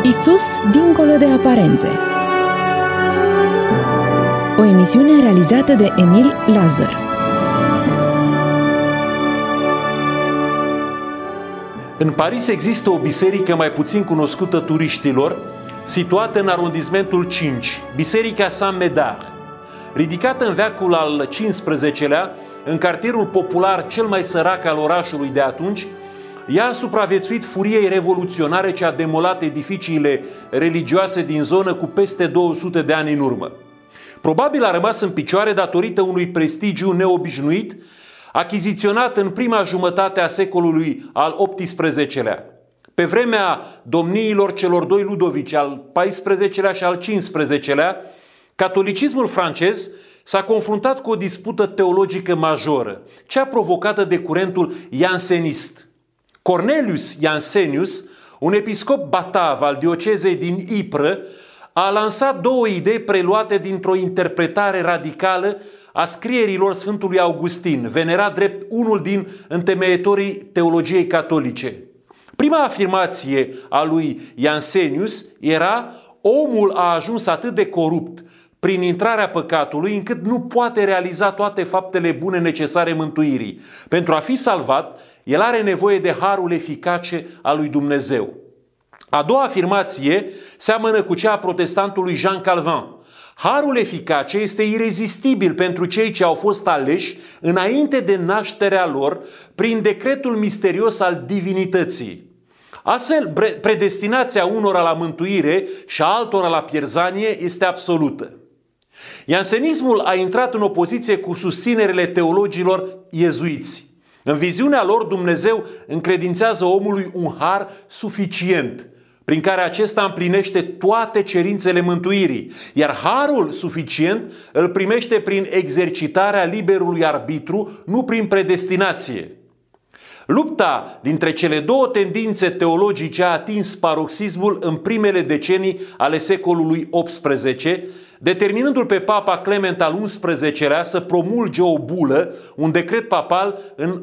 Isus dincolo de aparențe. O emisiune realizată de Emil Lazar. În Paris există o biserică mai puțin cunoscută turiștilor, situată în arondismentul 5, Biserica Saint-Médard. Ridicată în veacul al XV-lea, în cartierul popular cel mai sărac al orașului de atunci, ea a supraviețuit furiei revoluționare ce a demolat edificiile religioase din zonă cu peste 200 de ani în urmă. Probabil a rămas în picioare datorită unui prestigiu neobișnuit, achiziționat în prima jumătate a secolului al XVIII-lea, pe vremea domniilor celor doi Ludovici, al XIV-lea și al XV-lea. Catolicismul francez s-a confruntat cu o dispută teologică majoră, cea provocată de curentul jansenist. Cornelius Jansenius, un episcop batav al diocezei din Ypres, a lansat două idei preluate dintr-o interpretare radicală a scrierilor Sfântului Augustin, venerat drept unul din întemeietorii teologiei catolice. Prima afirmație a lui Jansenius era: omul a ajuns atât de corupt prin intrarea păcatului încât nu poate realiza toate faptele bune necesare mântuirii. Pentru a fi salvat, el are nevoie de harul eficace al lui Dumnezeu. A doua afirmație seamănă cu cea a protestantului Jean Calvin. Harul eficace este irezistibil pentru cei ce au fost aleși înainte de nașterea lor prin decretul misterios al divinității. Astfel, predestinația unora la mântuire și a altora la pierzanie este absolută. Jansenismul a intrat în opoziție cu susținerile teologilor iezuiți. În viziunea lor, Dumnezeu încredințează omului un har suficient, prin care acesta împlinește toate cerințele mântuirii, iar harul suficient îl primește prin exercitarea liberului arbitru, nu prin predestinație. Lupta dintre cele două tendințe teologice a atins paroxismul în primele decenii ale secolului XVIII, determinându-l pe Papa Clement al XI-lea să promulge o bulă, un decret papal, în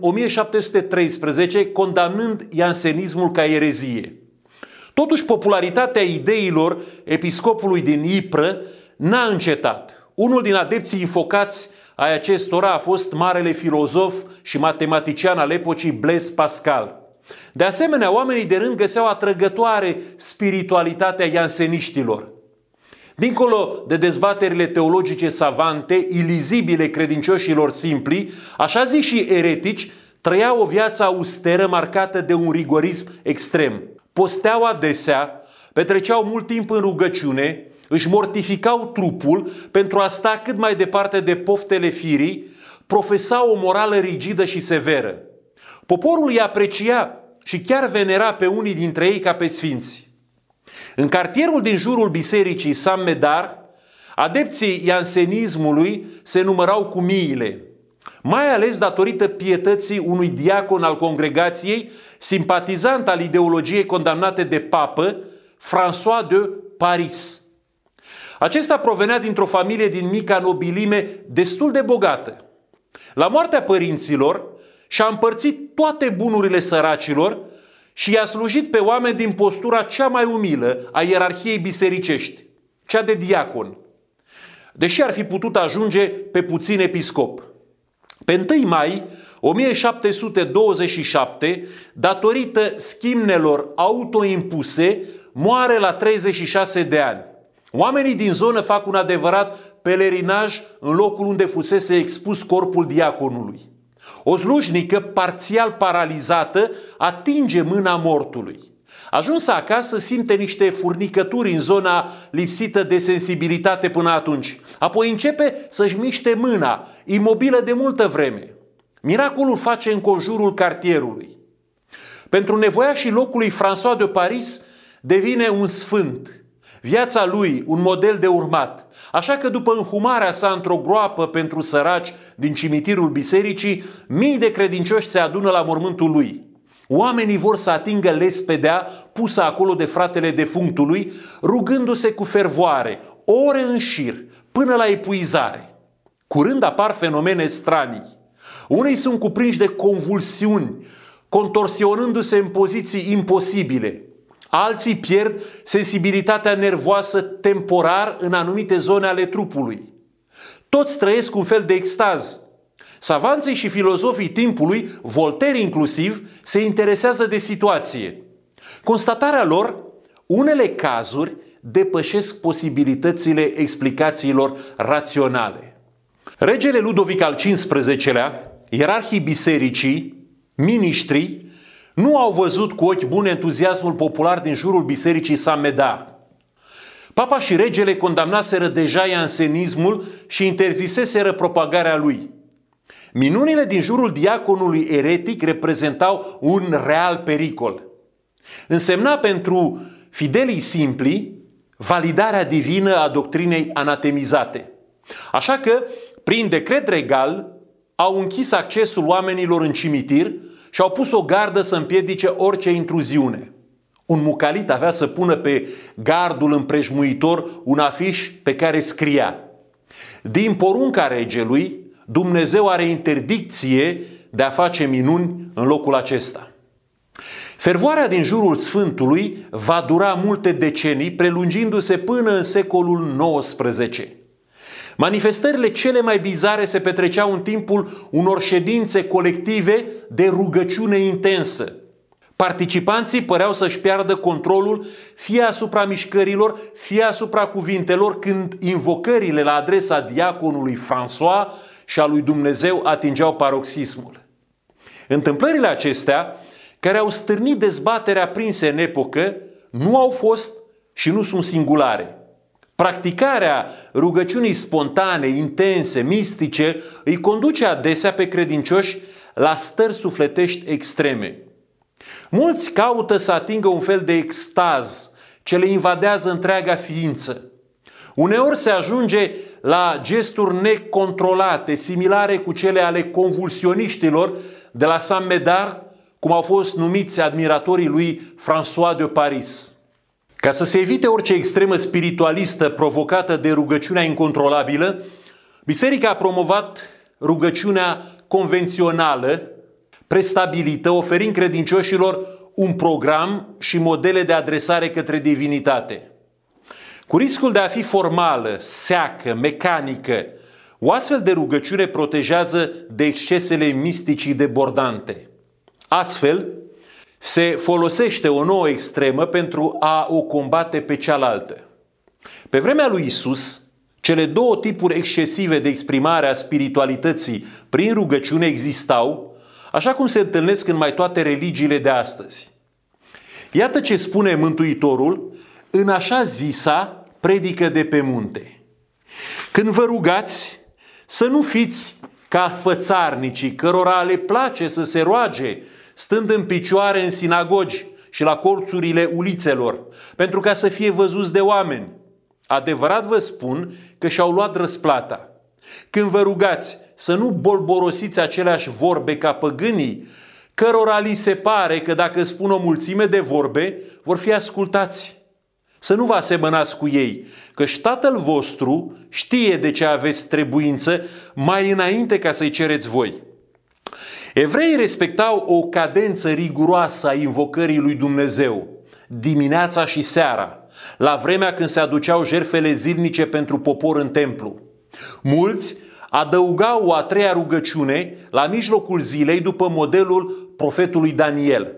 1713, condamnând jansenismul ca erezie. Totuși, popularitatea ideilor episcopului din Ypres n-a încetat. Unul din adepții infocați ai acestora a fost marele filozof și matematician al epocii Blaise Pascal. De asemenea, oamenii de rând găseau atrăgătoare spiritualitatea janseniștilor. Dincolo de dezbaterile teologice savante, ilizibile credincioșilor simpli, așa zi și eretici, trăiau o viață austeră marcată de un rigorism extrem. Posteau adesea, petreceau mult timp în rugăciune, își mortificau trupul pentru a sta cât mai departe de poftele firii, profesau o morală rigidă și severă. Poporul îi aprecia și chiar venera pe unii dintre ei ca pe sfinți. În cartierul din jurul bisericii Saint-Médard, adepții jansenismului se numărau cu miile, mai ales datorită pietății unui diacon al congregației, simpatizant al ideologiei condamnate de papă, François de Paris. Acesta provenea dintr-o familie din mica nobilime destul de bogată. La moartea părinților și-a împărțit toate bunurile săracilor și i-a slujit pe oameni din postura cea mai umilă a ierarhiei bisericești, cea de diacon, deși ar fi putut ajunge pe puțin episcop. Pe 1 mai 1727, datorită schimnelor autoimpuse, moare la 36 de ani. Oamenii din zonă fac un adevărat pelerinaj în locul unde fusese expus corpul diaconului. O slujnică parțial paralizată atinge mâna mortului. Ajunsă acasă, simte niște furnicături în zona lipsită de sensibilitate până atunci. Apoi începe să-și miște mâna, imobilă de multă vreme. Miracolul face înconjurul cartierului. Pentru nevoiașii locului, François de Paris devine un sfânt. Viața lui un model de urmat. Așa că după înhumarea sa într-o groapă pentru săraci din cimitirul bisericii, mii de credincioși se adună la mormântul lui. Oamenii vor să atingă lespedea pusă acolo de fratele defunctului, rugându-se cu fervoare, ore în șir, până la epuizare. Curând apar fenomene stranii. Unii sunt cuprinși de convulsiuni, contorsionându-se în poziții imposibile. Alții pierd sensibilitatea nervoasă temporar în anumite zone ale trupului. Toți trăiesc un fel de extaz. Savanții și filozofii timpului, Voltaire inclusiv, se interesează de situație. Constatarea lor, unele cazuri depășesc posibilitățile explicațiilor raționale. Regele Ludovic al XV-lea, ierarhii bisericii, miniștrii, nu au văzut cu ochi buni entuziasmul popular din jurul bisericii Saint-Médard. Papa și regele condamnaseră deja iansenismul și interziseseră propagarea lui. Minunile din jurul diaconului eretic reprezentau un real pericol. Însemna pentru fidelii simpli validarea divină a doctrinei anatemizate. Așa că, prin decret regal, au închis accesul oamenilor în cimitir și au pus o gardă să împiedice orice intruziune. Un mucalit avea să pună pe gardul împrejmuitor un afiș pe care scria: din porunca regelui, Dumnezeu are interdicție de a face minuni în locul acesta. Fervoarea din jurul Sfântului va dura multe decenii, prelungindu-se până în secolul XIX. Manifestările cele mai bizare se petreceau în timpul unor ședințe colective de rugăciune intensă. Participanții păreau să-și piardă controlul fie asupra mișcărilor, fie asupra cuvintelor, când invocările la adresa diaconului François și a lui Dumnezeu atingeau paroxismul. Întâmplările acestea, care au stârnit dezbatere aprinse în epocă, nu au fost și nu sunt singulare. Practicarea rugăciunii spontane, intense, mistice, îi conduce adesea pe credincioși la stări sufletești extreme. Mulți caută să atingă un fel de extaz ce le invadează întreaga ființă. Uneori se ajunge la gesturi necontrolate, similare cu cele ale convulsioniștilor de la Saint-Médard, cum au fost numiți admiratorii lui François de Paris. Ca să se evite orice extremă spiritualistă provocată de rugăciunea incontrolabilă, biserica a promovat rugăciunea convențională, prestabilită, oferind credincioșilor un program și modele de adresare către divinitate. Cu riscul de a fi formală, seacă, mecanică, o astfel de rugăciune protejează de excesele misticii debordante. Astfel, se folosește o nouă extremă pentru a o combate pe cealaltă. Pe vremea lui Isus, cele două tipuri excesive de exprimare a spiritualității prin rugăciune existau, așa cum se întâlnesc în mai toate religiile de astăzi. Iată ce spune Mântuitorul în așa zisa predică de pe munte. Când vă rugați, să nu fiți ca fățarnicii, cărora le place să se roage stând în picioare în sinagogi și la colțurile ulițelor, pentru ca să fie văzuți de oameni. Adevărat vă spun că și-au luat răsplata. Când vă rugați, să nu bolborosiți aceleași vorbe ca păgânii, cărora li se pare că dacă spun o mulțime de vorbe, vor fi ascultați. Să nu vă asemănați cu ei, căci Tatăl vostru știe de ce aveți trebuință mai înainte ca să-i cereți voi. Evreii respectau o cadență riguroasă a invocării lui Dumnezeu, dimineața și seara, la vremea când se aduceau jertfele zilnice pentru popor în templu. Mulți adăugau o a treia rugăciune la mijlocul zilei după modelul profetului Daniel.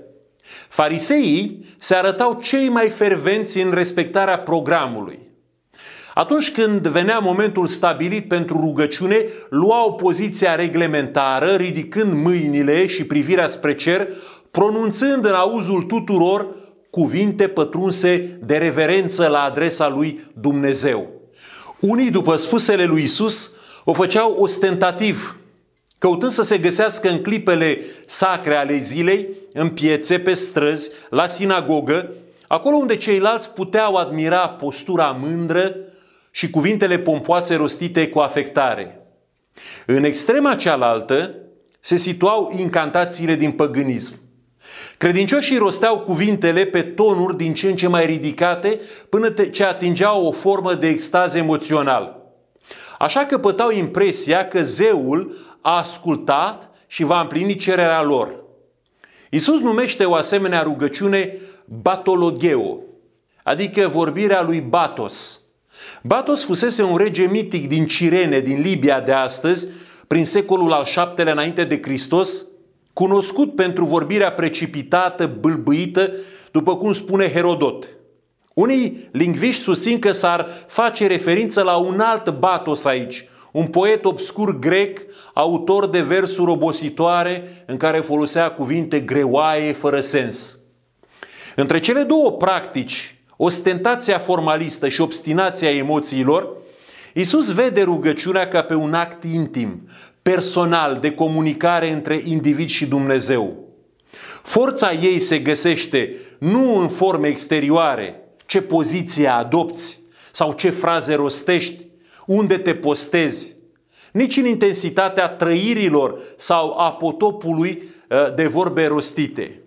Fariseii se arătau cei mai fervenți în respectarea programului. Atunci când venea momentul stabilit pentru rugăciune, luau poziția reglementară, ridicând mâinile și privirea spre cer, pronunțând în auzul tuturor cuvinte pătrunse de reverență la adresa lui Dumnezeu. Unii, după spusele lui Isus, o făceau ostentativ, căutând să se găsească în clipele sacre ale zilei, în piețe, pe străzi, la sinagogă, acolo unde ceilalți puteau admira postura mândră și cuvintele pompoase rostite cu afectare. În extrema cealaltă se situau incantațiile din păgânism. Credincioșii rosteau cuvintele pe tonuri din ce în ce mai ridicate până ce atingeau o formă de extaz emoțional. Așa că pătau impresia că zeul a ascultat și va împlini cererea lor. Iisus numește o asemenea rugăciune batologeo, adică vorbirea lui Batos. Batos fusese un rege mitic din Cirene, din Libia de astăzi, prin secolul al VII-lea înainte de Hristos, cunoscut pentru vorbirea precipitată, bâlbâită, după cum spune Herodot. Unii lingviști susțin că s-ar face referință la un alt Batos aici, un poet obscur grec, autor de versuri obositoare în care folosea cuvinte greoaie, fără sens. Între cele două practici, ostentația formalistă și obstinația emoțiilor, Iisus vede rugăciunea ca pe un act intim, personal, de comunicare între individ și Dumnezeu. Forța ei se găsește nu în forme exterioare, ce poziție adopți sau ce fraze rostești, unde te postezi, nici în intensitatea trăirilor sau a potopului de vorbe rostite.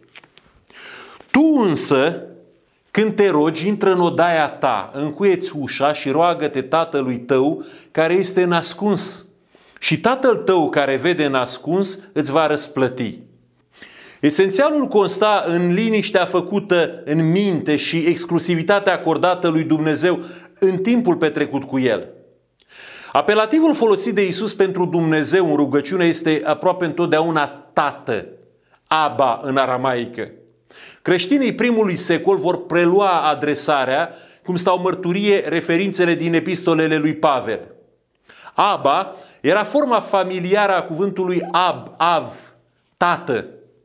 Tu însă, când te rogi, intră în odaia ta, încuie-ți ușa și roagă-te tatălui tău care este în ascuns. Și tatăl tău care vede în ascuns îți va răsplăti. Esențialul consta în liniștea făcută în minte și exclusivitatea acordată lui Dumnezeu în timpul petrecut cu El. Apelativul folosit de Iisus pentru Dumnezeu în rugăciune este aproape întotdeauna Tată, Abba în aramaică. Creștinii primului secol vor prelua adresarea, cum stau mărturie referințele din epistolele lui Pavel. Abba era forma familiară a cuvântului av, tată.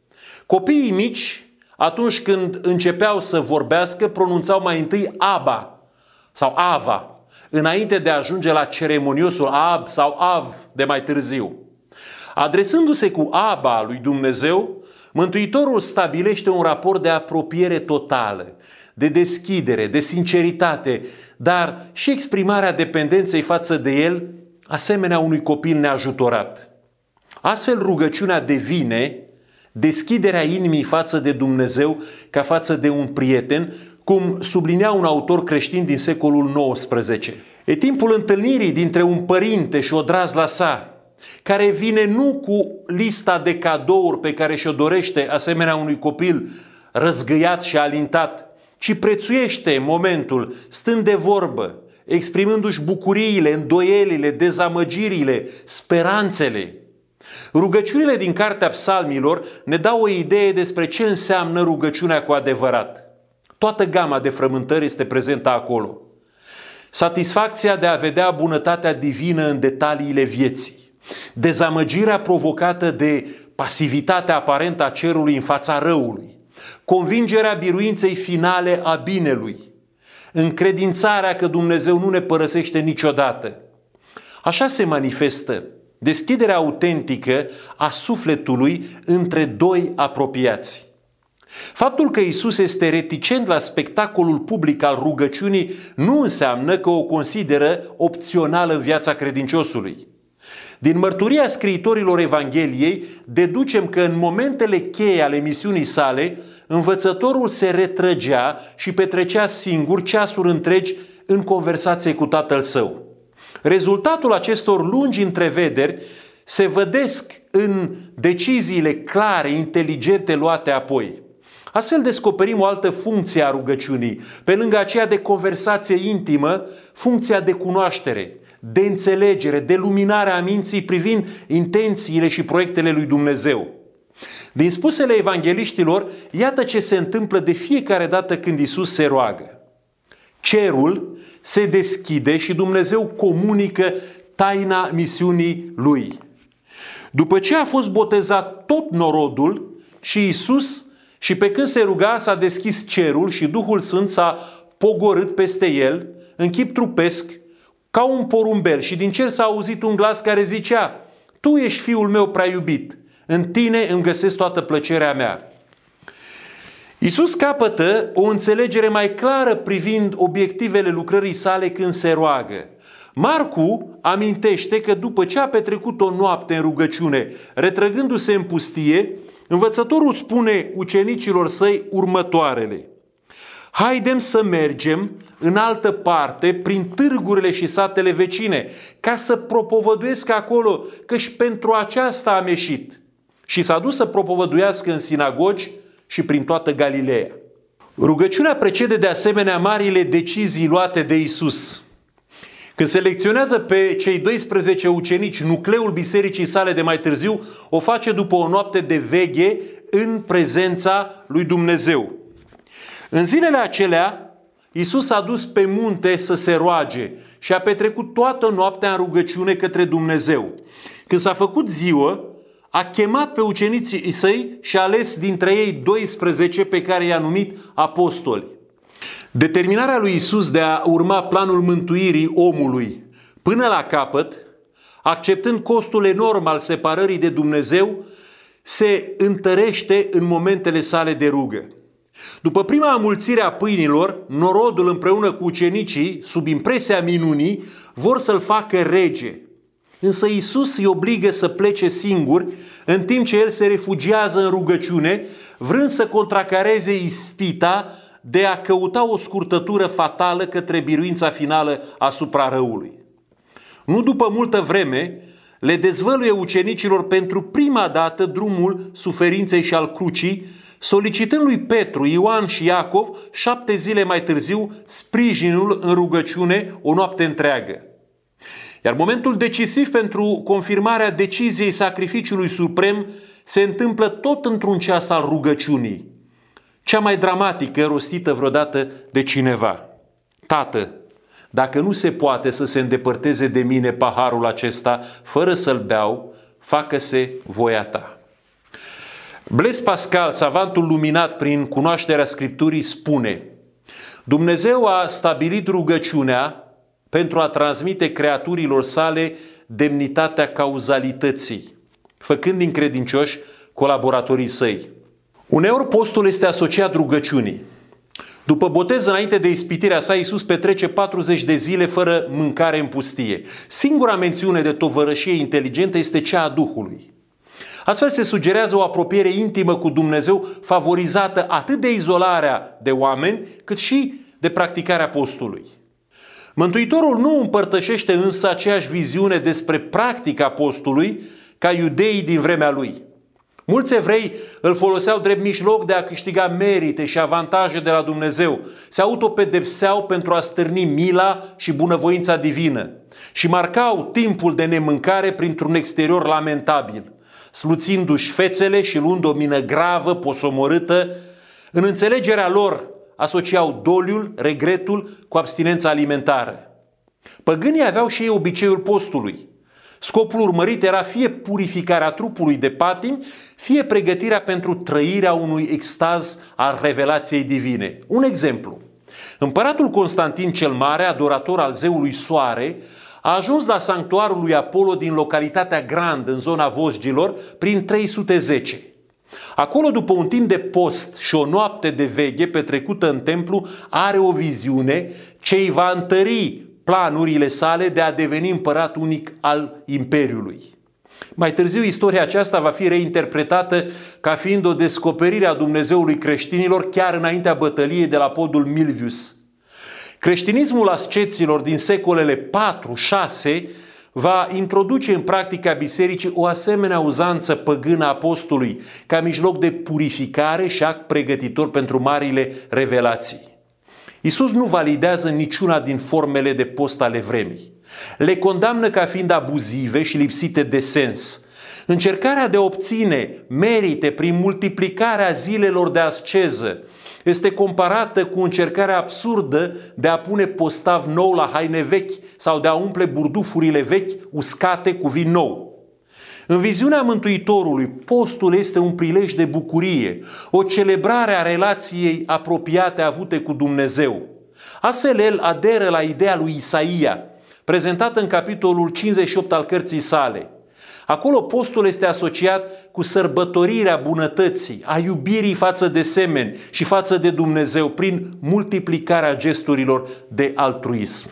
Copiii mici, atunci când începeau să vorbească, pronunțau mai întâi Abba sau Ava, înainte de a ajunge la ceremoniosul Ab sau Av de mai târziu. Adresându-se cu Abba lui Dumnezeu, Mântuitorul stabilește un raport de apropiere totală, de deschidere, de sinceritate, dar și exprimarea dependenței față de El, asemenea unui copil neajutorat. Astfel, rugăciunea devine deschiderea inimii față de Dumnezeu ca față de un prieten, cum sublinea un autor creștin din secolul XIX. E timpul întâlnirii dintre un părinte și odrazla sa, care vine nu cu lista de cadouri pe care și-o dorește asemenea unui copil răzgăiat și alintat, ci prețuiește momentul stând de vorbă, exprimându-și bucuriile, îndoielile, dezamăgirile, speranțele. Rugăciunile din Cartea Psalmilor ne dau o idee despre ce înseamnă rugăciunea cu adevărat. Toată gama de frământări este prezentă acolo. Satisfacția de a vedea bunătatea divină în detaliile vieții. Dezamăgirea provocată de pasivitatea aparentă a cerului în fața răului. Convingerea biruinței finale a binelui. Încredințarea că Dumnezeu nu ne părăsește niciodată. Așa se manifestă deschiderea autentică a sufletului între doi apropiați. Faptul că Iisus este reticent la spectacolul public al rugăciunii nu înseamnă că o consideră opțională în viața credinciosului. Din mărturia scriitorilor Evangheliei deducem că în momentele cheie ale misiunii sale, învățătorul se retrăgea și petrecea singur ceasuri întregi în conversație cu tatăl său. Rezultatul acestor lungi întrevederi se vădesc în deciziile clare, inteligente luate apoi. Astfel descoperim o altă funcție a rugăciunii, pe lângă aceea de conversație intimă, funcția de cunoaștere, de înțelegere, de luminare a minții privind intențiile și proiectele lui Dumnezeu. Din spusele evangheliștilor, iată ce se întâmplă de fiecare dată când Iisus se roagă. Cerul se deschide și Dumnezeu comunică taina misiunii Lui. După ce a fost botezat tot norodul și Iisus, și pe când se ruga, s-a deschis cerul și Duhul Sfânt s-a pogorât peste el în chip trupesc, ca un porumbel, și din cer s-a auzit un glas care zicea: Tu ești Fiul meu prea iubit, în tine îmi găsesc toată plăcerea mea. Iisus capătă o înțelegere mai clară privind obiectivele lucrării sale când se roagă. Marcu amintește că după ce a petrecut o noapte în rugăciune, retrăgându-se în pustie, învățătorul spune ucenicilor săi următoarele: Haidem să mergem în altă parte, prin târgurile și satele vecine, ca să propovăduiesc acolo, căci pentru aceasta am ieșit. și s-a dus să propovăduiască în sinagogi și prin toată Galileea. Rugăciunea precede de asemenea marile decizii luate de Iisus. Când selecționează pe cei 12 ucenici, nucleul bisericii sale de mai târziu o face după o noapte de veghe în prezența lui Dumnezeu. În zilele acelea, Iisus s-a dus pe munte să se roage și a petrecut toată noaptea în rugăciune către Dumnezeu. Când s-a făcut ziua, a chemat pe ucenicii săi și a ales dintre ei 12 pe care i-a numit apostoli. Determinarea lui Iisus de a urma planul mântuirii omului până la capăt, acceptând costul enorm al separării de Dumnezeu, se întărește în momentele sale de rugă. După prima amulțire a pâinilor, norodul împreună cu ucenicii, sub impresia minunii, vor să-l facă rege. Însă Iisus îi obligă să plece singur, în timp ce el se refugiază în rugăciune, vrând să contracareze ispita de a căuta o scurtătură fatală către biruința finală asupra răului. Nu după multă vreme, le dezvăluie ucenicilor pentru prima dată drumul suferinței și al crucii, solicitând lui Petru, Ioan și Iacov 7 zile mai târziu sprijinul în rugăciune o noapte întreagă. Iar momentul decisiv pentru confirmarea deciziei sacrificiului suprem se întâmplă tot într-un ceas al rugăciunii, cea mai dramatică rostită vreodată de cineva. Tată, dacă nu se poate să se îndepărteze de mine paharul acesta fără să-l beau, facă-se voia ta. Blaise Pascal, savantul luminat prin cunoașterea Scripturii, spune: Dumnezeu a stabilit rugăciunea pentru a transmite creaturilor sale demnitatea cauzalității, făcând din credincioși colaboratorii săi. Uneori postul este asociat rugăciunii. După botez, înainte de ispitirea sa, Iisus petrece 40 de zile fără mâncare în pustie. Singura mențiune de tovărășie inteligentă este cea a Duhului. Astfel se sugerează o apropiere intimă cu Dumnezeu, favorizată atât de izolarea de oameni, cât și de practicarea postului. Mântuitorul nu împărtășește însă aceeași viziune despre practica postului ca iudeii din vremea lui. Mulți evrei îl foloseau drept mijloc de a câștiga merite și avantaje de la Dumnezeu. Se autopedepseau pentru a stârni mila și bunăvoința divină și marcau timpul de nemâncare printr-un exterior lamentabil, sluțindu-și fețele și luând o mină gravă, posomorâtă. În înțelegerea lor asociau doliul, regretul cu abstinența alimentară. Păgânii aveau și ei obiceiul postului. Scopul urmărit era fie purificarea trupului de patimi, fie pregătirea pentru trăirea unui extaz al revelației divine. Un exemplu. Împăratul Constantin cel Mare, adorator al zeului Soare, a ajuns la sanctuarul lui Apollo din localitatea Grand, în zona Vosgilor, prin 310. Acolo, după un timp de post și o noapte de veghe petrecută în templu, are o viziune ce îi va întări planurile sale de a deveni împărat unic al Imperiului. Mai târziu, istoria aceasta va fi reinterpretată ca fiind o descoperire a Dumnezeului creștinilor chiar înaintea bătăliei de la podul Milvius. Creștinismul asceților din secolele 4-6 va introduce în practica bisericii o asemenea uzanță păgână a postului, ca mijloc de purificare și act pregătitor pentru marile revelații. Iisus nu validează niciuna din formele de post ale vremii. Le condamnă ca fiind abuzive și lipsite de sens. Încercarea de a obține merite prin multiplicarea zilelor de asceză este comparată cu încercarea absurdă de a pune postav nou la haine vechi sau de a umple burdufurile vechi uscate cu vin nou. În viziunea Mântuitorului, postul este un prilej de bucurie, o celebrare a relației apropiate avute cu Dumnezeu. Astfel, el aderă la ideea lui Isaia, prezentată în capitolul 58 al cărții sale. Acolo postul este asociat cu sărbătorirea bunătății, a iubirii față de semeni și față de Dumnezeu prin multiplicarea gesturilor de altruism.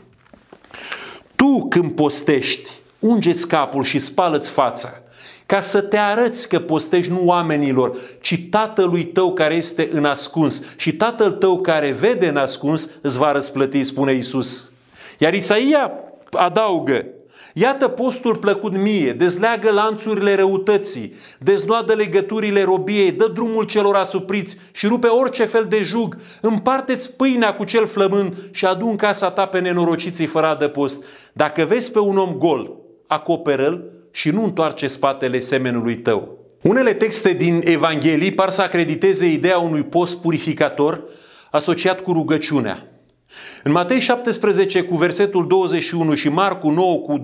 Tu, când postești, unge-ți capul și spală-ți fața, ca să te arăți că postești nu oamenilor, ci Tatălui tău care este în ascuns, și Tatăl tău care vede în ascuns îți va răsplăti, spune Iisus. Iar Isaia adaugă: Iată postul plăcut mie, dezleagă lanțurile răutății, deznoadă legăturile robiei, dă drumul celor asupriți și rupe orice fel de jug, împarte-ți pâinea cu cel flămând și adu în casa ta pe nenorociții fără adăpost. Dacă vezi pe un om gol, acoperă-l și nu întoarce spatele semenului tău. Unele texte din Evanghelii par să acrediteze ideea unui post purificator asociat cu rugăciunea. În Matei 17 cu versetul 21 și Marcu 9 cu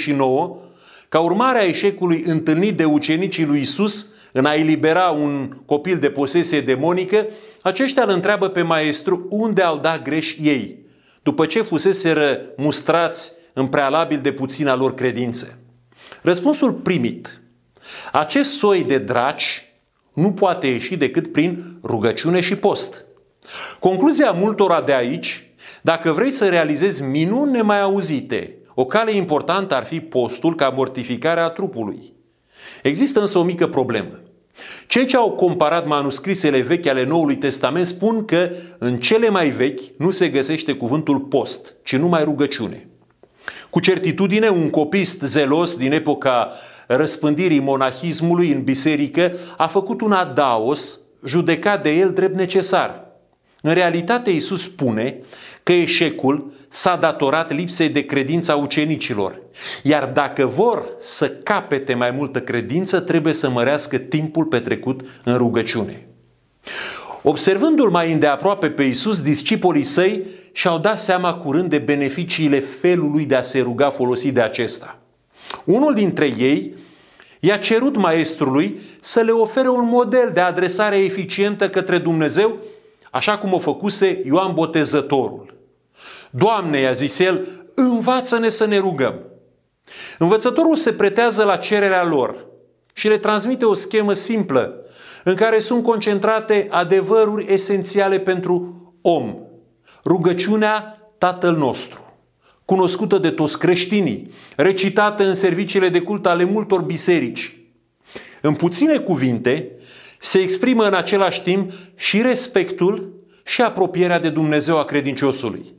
29, ca urmare a eșecului întâlnit de ucenicii lui Iisus în a elibera un copil de posesie demonică, aceștia îl întreabă pe maestru unde au dat greș ei, după ce fuseseră mustrați în prealabil de puțina lor credință. Răspunsul primit: acest soi de draci nu poate ieși decât prin rugăciune și post. Concluzia multora de aici: dacă vrei să realizezi minuni nemai auzite, o cale importantă ar fi postul ca mortificare a trupului. Există însă o mică problemă. Cei ce au comparat manuscrisele vechi ale Noului Testament spun că în cele mai vechi nu se găsește cuvântul post, ci numai rugăciune. Cu certitudine, un copist zelos din epoca răspândirii monahismului în biserică a făcut un adaos judecat de el drept necesar. În realitate, Iisus spune că eșecul s-a datorat lipsei de credință a ucenicilor. Iar dacă vor să capete mai multă credință, trebuie să mărească timpul petrecut în rugăciune. Observându-l mai îndeaproape pe Iisus, discipolii săi și-au dat seama curând de beneficiile felului de a se ruga folosit de acesta. Unul dintre ei i-a cerut maestrului să le ofere un model de adresare eficientă către Dumnezeu, așa cum o făcuse Ioan Botezătorul. Doamne, i-a zis el, învață-ne să ne rugăm. Învățătorul se pretează la cererea lor și le transmite o schemă simplă în care sunt concentrate adevăruri esențiale pentru om. Rugăciunea Tatăl nostru, cunoscută de toți creștinii, recitată în serviciile de cult ale multor biserici. În puține cuvinte se exprimă în același timp și respectul și apropierea de Dumnezeu a credinciosului.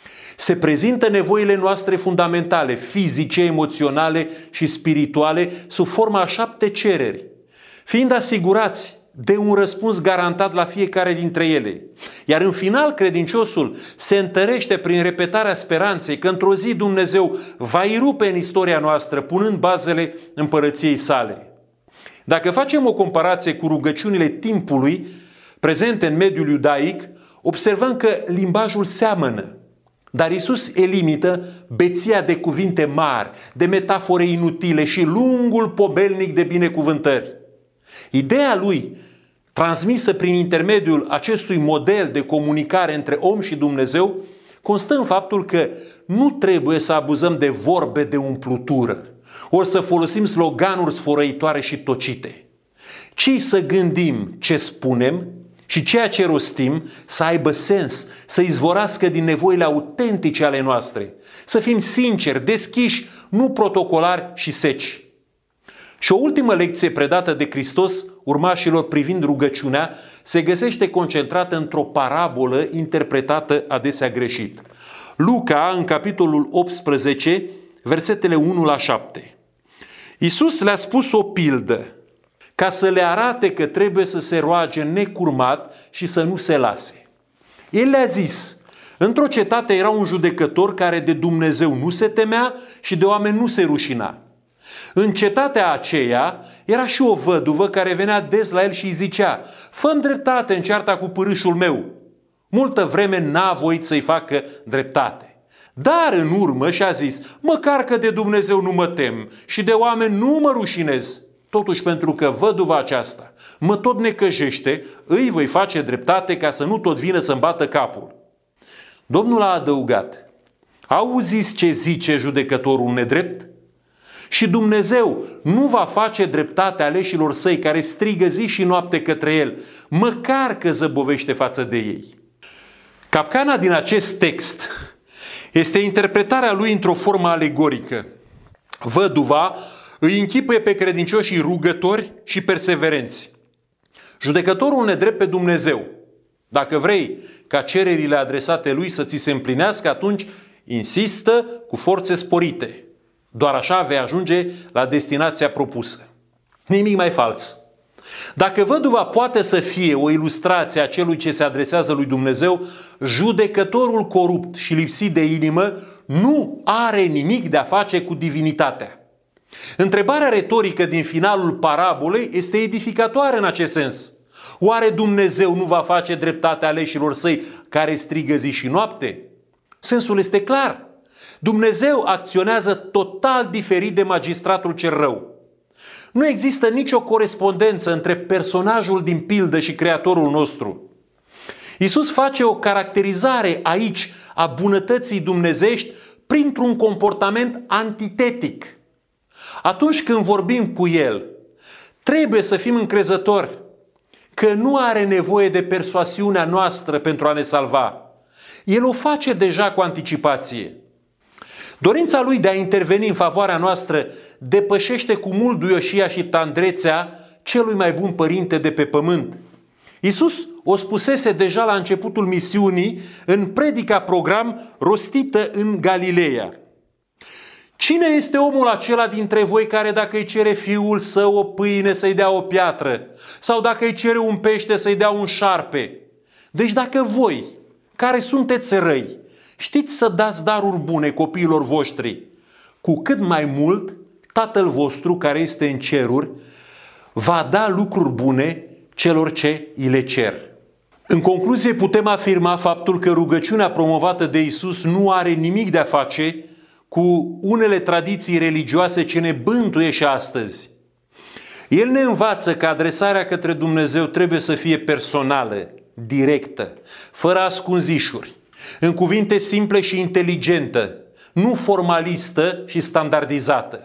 Se prezintă nevoile noastre fundamentale, fizice, emoționale și spirituale, sub forma a 7 cereri, fiind asigurați de un răspuns garantat la fiecare dintre ele. Iar în final, credinciosul se întărește prin repetarea speranței că într-o zi Dumnezeu va irupe în istoria noastră, punând bazele împărăției sale. Dacă facem o comparație cu rugăciunile timpului prezente în mediul iudaic, observăm că limbajul seamănă, dar Iisus elimită beția de cuvinte mari, de metafore inutile și lungul pobelnic de binecuvântări. Ideea lui, transmisă prin intermediul acestui model de comunicare între om și Dumnezeu, constă în faptul că nu trebuie să abuzăm de vorbe de umplutură, ori să folosim sloganuri sfărăitoare și tocite, ci să gândim ce spunem și ceea ce rostim să aibă sens, să izvorască din nevoile autentice ale noastre, să fim sinceri, deschiși, nu protocolari și seci. Și o ultimă lecție predată de Hristos urmașilor privind rugăciunea se găsește concentrată într-o parabolă interpretată adesea greșit. Luca, în capitolul 18, versetele 1 la 7. Iisus le-a spus o pildă ca să le arate că trebuie să se roage necurmat și să nu se lase. El le-a zis: într-o cetate era un judecător care de Dumnezeu nu se temea și de oameni nu se rușina. În cetatea aceea era și o văduvă care venea des la el și îi zicea: fă-mi dreptate în cearta cu pârâșul meu. Multă vreme n-a voit să-i facă dreptate. Dar în urmă și-a zis: măcar că de Dumnezeu nu mă tem și de oameni nu mă rușinez. Totuși, pentru că văduva aceasta mă tot necăjește, îi voi face dreptate ca să nu tot vină să-mi bată capul. Domnul a adăugat: auziți ce zice judecătorul nedrept? Și Dumnezeu nu va face dreptate aleșilor săi care strigă zi și noapte către el, măcar că zăbovește față de ei. Capcana din acest text este interpretarea lui într-o formă alegorică. Văduva îi închipuie pe credincioșii rugători și perseverenți. Judecătorul nedrept pe Dumnezeu. Dacă vrei ca cererile adresate lui să ți se împlinească, atunci insistă cu forțe sporite. Doar așa vei ajunge la destinația propusă. Nimic mai fals. Dacă văduva poate să fie o ilustrație a celui ce se adresează lui Dumnezeu, judecătorul corupt și lipsit de inimă nu are nimic de a face cu divinitatea. Întrebarea retorică din finalul parabolei este edificatoare în acest sens. Oare Dumnezeu nu va face dreptate aleșilor săi care strigă zi și noapte? Sensul este clar. Dumnezeu acționează total diferit de magistratul cel rău. Nu există nicio corespondență între personajul din pildă și Creatorul nostru. Iisus face o caracterizare aici a bunătății dumnezeiești printr-un comportament antitetic. Atunci când vorbim cu El, trebuie să fim încrezători că nu are nevoie de persoasiunea noastră pentru a ne salva. El o face deja cu anticipație. Dorința Lui de a interveni în favoarea noastră depășește cu mult duioșia și tandrețea celui mai bun părinte de pe pământ. Iisus o spusese deja la începutul misiunii în predica program rostită în Galileea. Cine este omul acela dintre voi care dacă îi cere fiul său o pâine să-i dea o piatră? Sau dacă îi cere un pește să-i dea un șarpe? Deci dacă voi, care sunteți răi, știți să dați daruri bune copiilor voștri, cu cât mai mult Tatăl vostru care este în ceruri va da lucruri bune celor ce îi le cer. În concluzie, putem afirma faptul că rugăciunea promovată de Iisus nu are nimic de a face cu unele tradiții religioase ce ne bântuie și astăzi. El ne învață că adresarea către Dumnezeu trebuie să fie personală, directă, fără ascunzișuri, în cuvinte simple și inteligentă, nu formalistă și standardizată.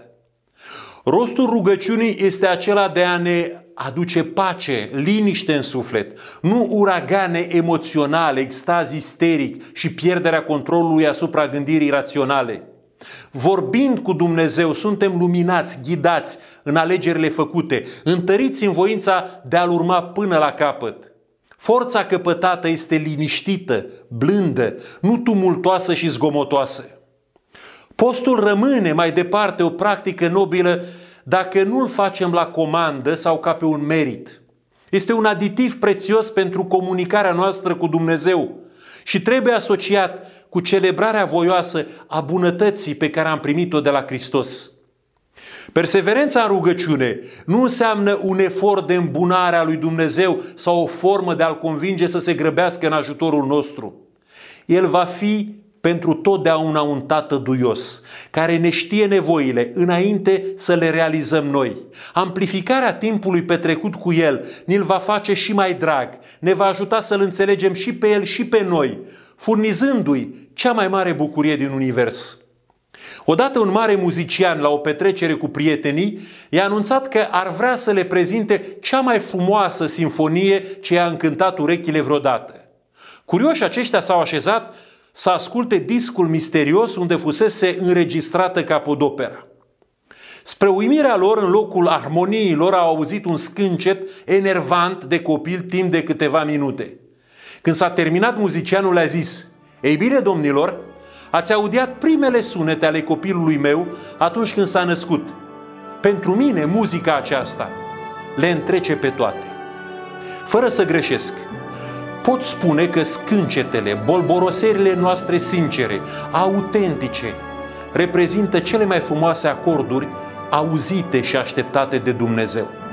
Rostul rugăciunii este acela de a ne aduce pace, liniște în suflet, nu uragane emoționale, extaz isteric și pierderea controlului asupra gândirii raționale. Vorbind cu Dumnezeu, suntem luminați, ghidați în alegerile făcute, întăriți în voința de a-L urma până la capăt. Forța căpătată este liniștită, blândă, nu tumultoasă și zgomotoasă. Postul rămâne mai departe o practică nobilă dacă nu-l facem la comandă sau ca pe un merit. Este un aditiv prețios pentru comunicarea noastră cu Dumnezeu și trebuie asociat cu celebrarea voioasă a bunătății pe care am primit-o de la Hristos. Perseverența în rugăciune nu înseamnă un efort de îmbunare a lui Dumnezeu sau o formă de a-L convinge să se grăbească în ajutorul nostru. El va fi pentru totdeauna un tată duios, care ne știe nevoile înainte să le realizăm noi. Amplificarea timpului petrecut cu El ne-l va face și mai drag, ne va ajuta să-L înțelegem și pe El și pe noi, furnizându-i cea mai mare bucurie din univers. Odată un mare muzician, la o petrecere cu prietenii, i-a anunțat că ar vrea să le prezinte cea mai frumoasă sinfonie ce i-a încântat urechile vreodată. Curioși aceștia s-au așezat să asculte discul misterios unde fusese înregistrată capodopera. Spre uimirea lor, în locul armoniilor, au auzit un scâncet enervant de copil timp de câteva minute. Când s-a terminat, muzicianul a zis: "Ei bine, domnilor, ați audiat primele sunete ale copilului meu atunci când s-a născut. Pentru mine, muzica aceasta le întrece pe toate. Fără să greșesc, pot spune că scâncetele, bolboroserile noastre sincere, autentice, reprezintă cele mai frumoase acorduri auzite și așteptate de Dumnezeu."